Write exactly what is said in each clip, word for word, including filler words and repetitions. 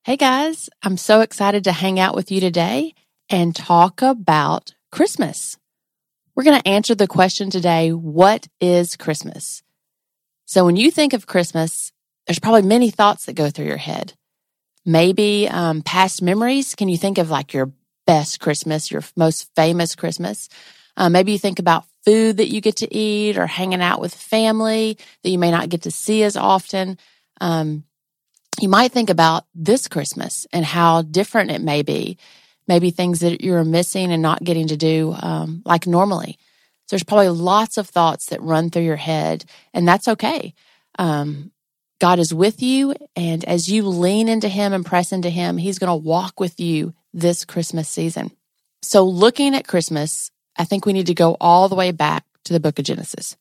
Hey guys, I'm so excited to hang out with you today and talk about Christmas. We're going to answer the question today, what is Christmas? So when you think of Christmas, there's probably many thoughts that go through your head. Maybe um, past memories. Can you think of like your best Christmas, your most famous Christmas? Uh, maybe you think about food that you get to eat or hanging out with family that you may not get to see as often. Um, You might think about this Christmas and how different it may be. Maybe things that you're missing and not getting to do um, like normally. So there's probably lots of thoughts that run through your head, and that's okay. Um, God is with you, and as you lean into Him and press into Him, He's going to walk with you this Christmas season. So looking at Christmas, I think we need to go all the way back to the book of Genesis.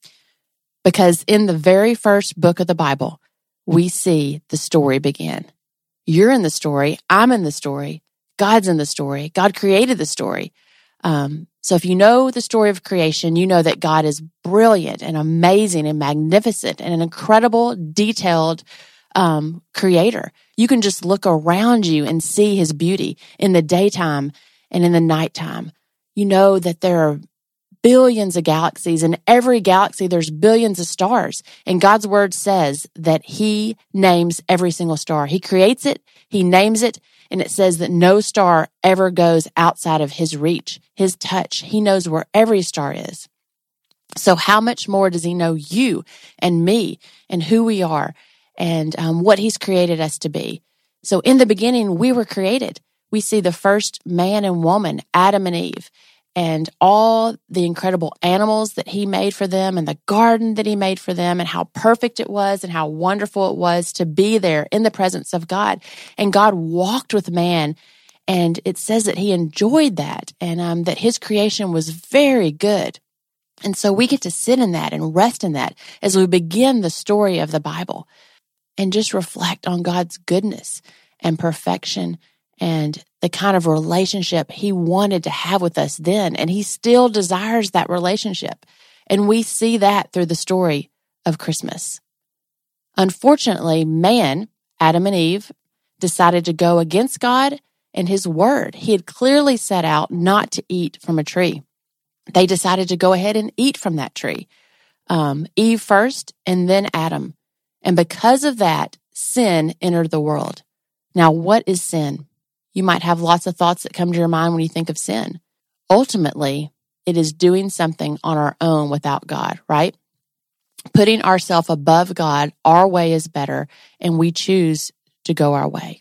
Because in the very first book of the Bible, we see the story begin. You're in the story. I'm in the story. God's in the story. God created the story. Um, so if you know the story of creation, you know that God is brilliant and amazing and magnificent and an incredible, detailed um, creator. You can just look around you and see His beauty in the daytime and in the nighttime. You know that there are billions of galaxies. In every galaxy, there's billions of stars. And God's word says that He names every single star. He creates it, He names it, and it says that no star ever goes outside of His reach, His touch. He knows where every star is. So how much more does He know you and me and who we are and um, what He's created us to be? So in the beginning, we were created. We see the first man and woman, Adam and Eve, and all the incredible animals that He made for them and the garden that He made for them and how perfect it was and how wonderful it was to be there in the presence of God. And God walked with man, and it says that He enjoyed that and um, that His creation was very good. And so we get to sit in that and rest in that as we begin the story of the Bible and just reflect on God's goodness and perfection and the kind of relationship He wanted to have with us then. And He still desires that relationship. And we see that through the story of Christmas. Unfortunately, man, Adam and Eve, decided to go against God and His word. He had clearly set out not to eat from a tree. They decided to go ahead and eat from that tree. Um, Eve first, and then Adam. And because of that, sin entered the world. Now, what is sin? You might have lots of thoughts that come to your mind when you think of sin. Ultimately, it is doing something on our own without God, right? Putting ourselves above God, our way is better, and we choose to go our way.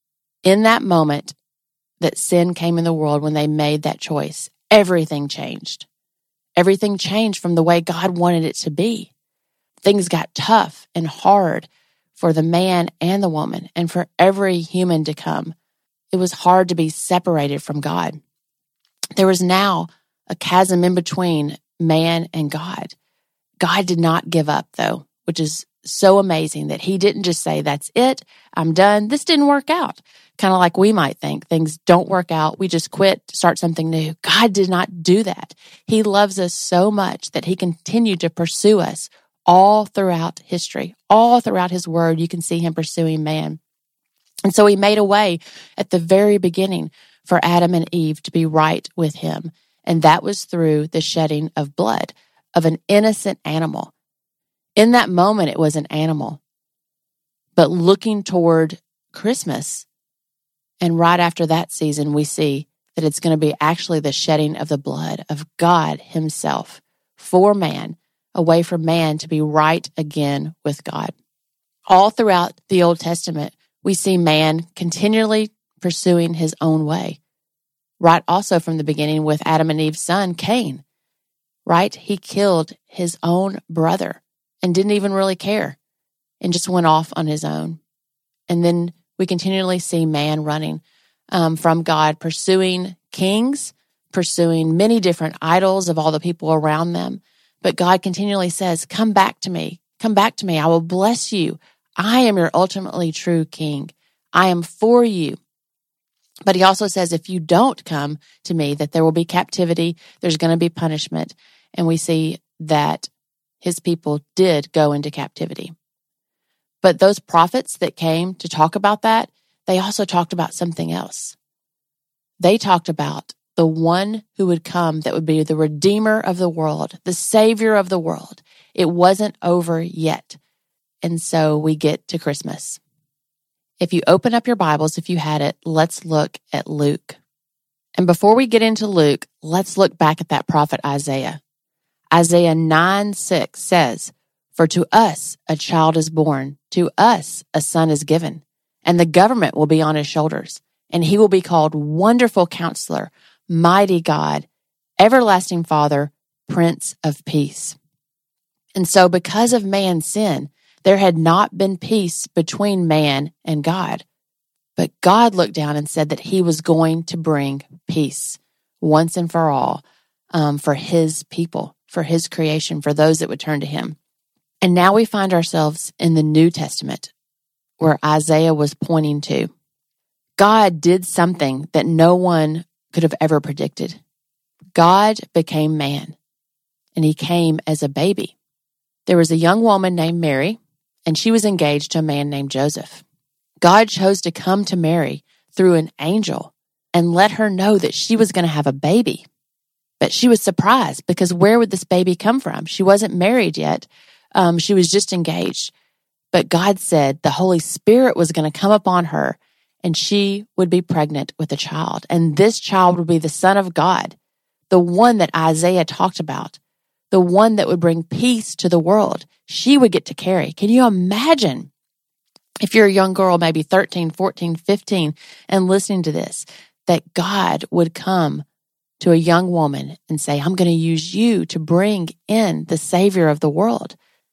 In that moment that sin came in the world, when they made that choice, everything changed. Everything changed from the way God wanted it to be. Things got tough and hard for the man and the woman, and for every human to come. It was hard to be separated from God. There was now a chasm in between man and God. God did not give up, though, which is so amazing that He didn't just say, that's it, I'm done, this didn't work out. Kind of like we might think, things don't work out, we just quit, start something new. God did not do that. He loves us so much that He continued to pursue us all throughout history. All throughout His word, you can see Him pursuing man. And so He made a way at the very beginning for Adam and Eve to be right with Him. And that was through the shedding of blood of an innocent animal. In that moment, it was an animal. But looking toward Christmas, and right after that season, we see that it's going to be actually the shedding of the blood of God Himself for man, a way for man to be right again with God. All throughout the Old Testament, we see man continually pursuing his own way. Right also from the beginning with Adam and Eve's son, Cain. Right? He killed his own brother and didn't even really care and just went off on his own. And then we continually see man running um, from God, pursuing kings, pursuing many different idols of all the people around them. But God continually says, come back to me. Come back to me. I will bless you. I am your ultimately true king. I am for you. But He also says, if you don't come to me, that there will be captivity, there's going to be punishment. And we see that His people did go into captivity. But those prophets that came to talk about that, they also talked about something else. They talked about the one who would come that would be the Redeemer of the world, the Savior of the world. It wasn't over yet. And so we get to Christmas. If you open up your Bibles, if you had it, let's look at Luke. And before we get into Luke, let's look back at that prophet Isaiah. Isaiah nine six says, "For to us a child is born, to us a son is given, and the government will be on his shoulders, and he will be called Wonderful Counselor, Mighty God, Everlasting Father, Prince of Peace." And so because of man's sin, there had not been peace between man and God. But God looked down and said that he was going to bring peace once and for all um, for his people, for his creation, for those that would turn to him. And now we find ourselves in the New Testament where Isaiah was pointing to. God did something that no one could have ever predicted. God became man, and he came as a baby. There was a young woman named Mary, and she was engaged to a man named Joseph. God chose to come to Mary through an angel and let her know that she was going to have a baby. But she was surprised because where would this baby come from? She wasn't married yet. Um, she was just engaged. But God said the Holy Spirit was going to come upon her and she would be pregnant with a child. And this child would be the Son of God, the one that Isaiah talked about, the one that would bring peace to the world. She would get to carry. Can you imagine if you're a young girl, maybe thirteen, fourteen, fifteen, and listening to this, that God would come to a young woman and say, I'm going to use you to bring in the Savior of the world.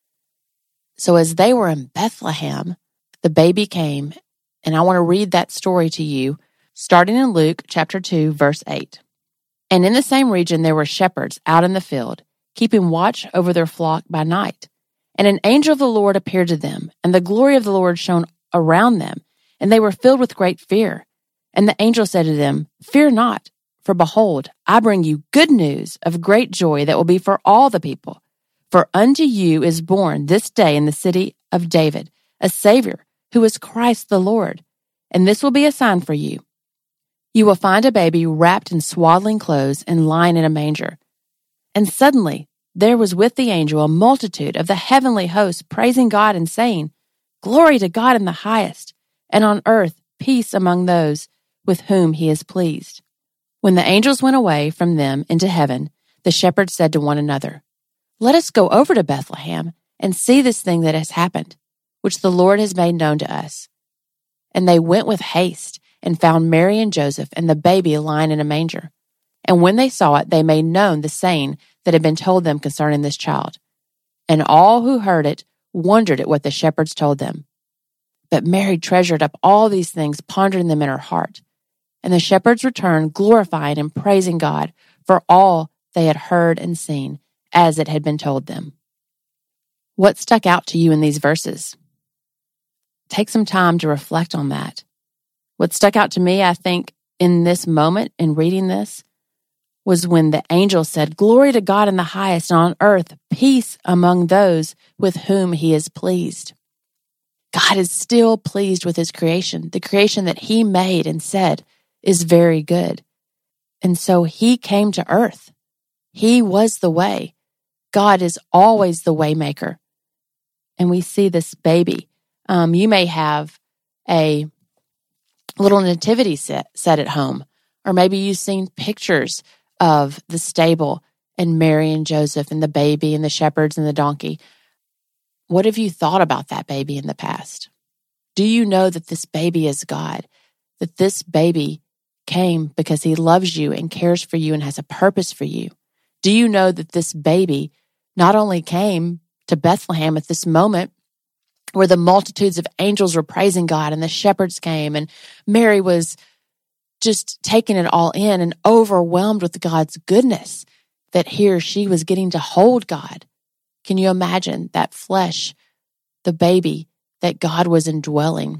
So as they were in Bethlehem, the baby came, and I want to read that story to you, starting in Luke chapter two, verse eight. And in the same region there were shepherds out in the field, keeping watch over their flock by night. And an angel of the Lord appeared to them, and the glory of the Lord shone around them, and they were filled with great fear. And the angel said to them, Fear not, for behold, I bring you good news of great joy that will be for all the people. For unto you is born this day in the city of David a Savior, who is Christ the Lord. And this will be a sign for you. You will find a baby wrapped in swaddling clothes and lying in a manger. And suddenly there was with the angel a multitude of the heavenly hosts praising God and saying, Glory to God in the highest, and on earth peace among those with whom he is pleased. When the angels went away from them into heaven, the shepherds said to one another, Let us go over to Bethlehem and see this thing that has happened, which the Lord has made known to us. And they went with haste and found Mary and Joseph and the baby lying in a manger. And when they saw it, they made known the saying that had been told them concerning this child. And all who heard it wondered at what the shepherds told them. But Mary treasured up all these things, pondering them in her heart. And the shepherds returned, glorifying and praising God for all they had heard and seen, as it had been told them. What stuck out to you in these verses? Take some time to reflect on that. What stuck out to me, I think, in this moment, in reading this, was when the angel said, Glory to God in the highest, and on earth peace among those with whom he is pleased. God is still pleased with his creation. The creation that he made and said is very good. And so he came to earth. He was the way. God is always the way maker. And we see this baby. Um, you may have a little nativity set, set at home, or maybe you've seen pictures of the stable and Mary and Joseph and the baby and the shepherds and the donkey. What have you thought about that baby in the past? Do you know that this baby is God? That this baby came because he loves you and cares for you and has a purpose for you? Do you know that this baby not only came to Bethlehem at this moment where the multitudes of angels were praising God and the shepherds came and Mary was just taking it all in and overwhelmed with God's goodness, that here she was getting to hold God. Can you imagine that flesh, the baby that God was indwelling?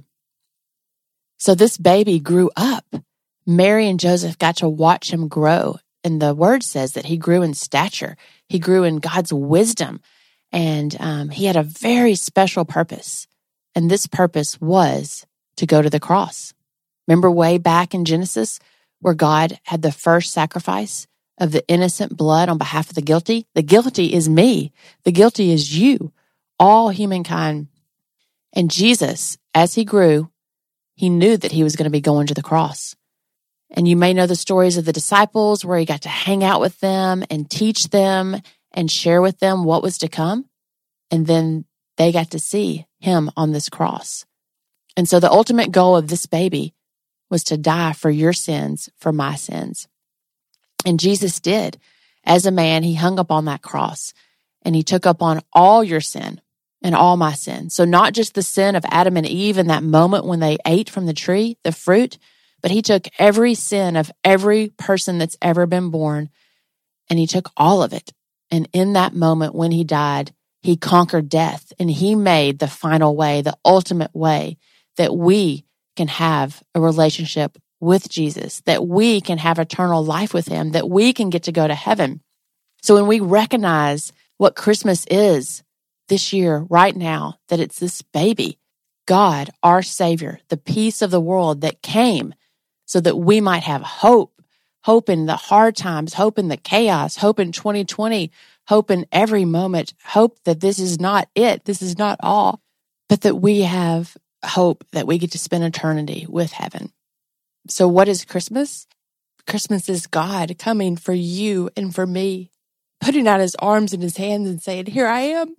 So this baby grew up. Mary and Joseph got to watch him grow. And the word says that he grew in stature. He grew in God's wisdom. And um, he had a very special purpose. And this purpose was to go to the cross. Remember way back in Genesis where God had the first sacrifice of the innocent blood on behalf of the guilty? The guilty is me. The guilty is you, all humankind. And Jesus, as he grew, he knew that he was going to be going to the cross. And you may know the stories of the disciples where he got to hang out with them and teach them and share with them what was to come. And then they got to see him on this cross. And so the ultimate goal of this baby was to die for your sins, for my sins. And Jesus did. As a man, he hung up on that cross and he took up on all your sin and all my sin. So not just the sin of Adam and Eve in that moment when they ate from the tree, the fruit, but he took every sin of every person that's ever been born and he took all of it. And in that moment when he died, he conquered death and he made the final way, the ultimate way that we can have a relationship with Jesus, that we can have eternal life with him, that we can get to go to heaven. So when we recognize what Christmas is this year, right now, that it's this baby, God, our Savior, the peace of the world that came so that we might have hope, hope in the hard times, hope in the chaos, hope in twenty twenty, hope in every moment, hope that this is not it, this is not all, but that we have hope that we get to spend eternity with heaven. So what is Christmas? Christmas is God coming for you and for me, putting out his arms and his hands and saying, here I am.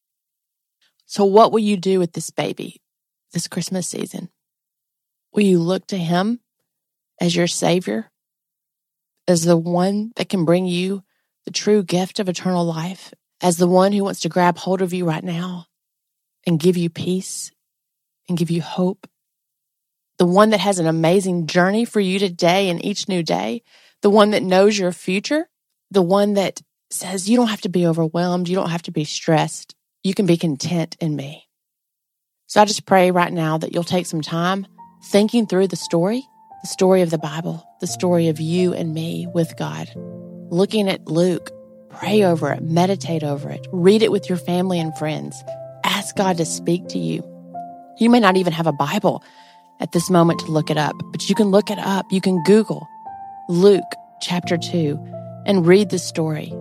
So what will you do with this baby this Christmas season? Will you look to him as your Savior, as the one that can bring you the true gift of eternal life, as the one who wants to grab hold of you right now and give you peace and give you hope, the one that has an amazing journey for you today and each new day, the one that knows your future, the one that says you don't have to be overwhelmed, you don't have to be stressed, you can be content in me. So I just pray right now that you'll take some time thinking through the story, the story of the Bible, the story of you and me with God. Looking at Luke, pray over it, meditate over it, read it with your family and friends. Ask God to speak to you. You may not even have a Bible at this moment to look it up, but you can look it up. You can Google Luke chapter two and read the story.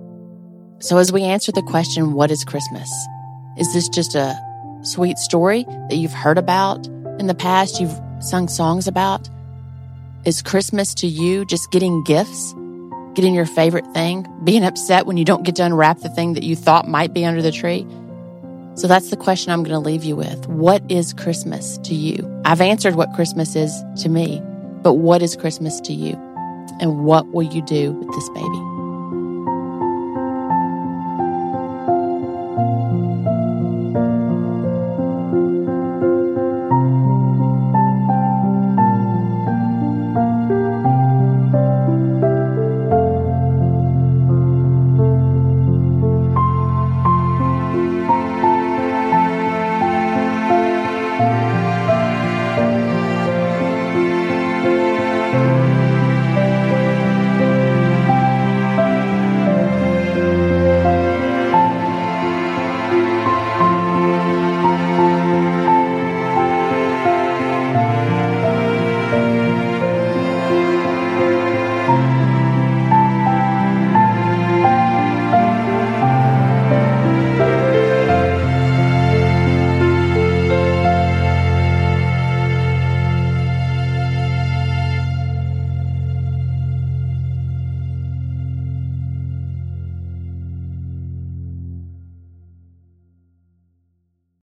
So as we answer the question, what is Christmas? Is this just a sweet story that you've heard about in the past, you've sung songs about? Is Christmas to you just getting gifts, getting your favorite thing, being upset when you don't get to unwrap the thing that you thought might be under the tree? So that's the question I'm going to leave you with. What is Christmas to you? I've answered what Christmas is to me, but what is Christmas to you? And what will you do with this baby?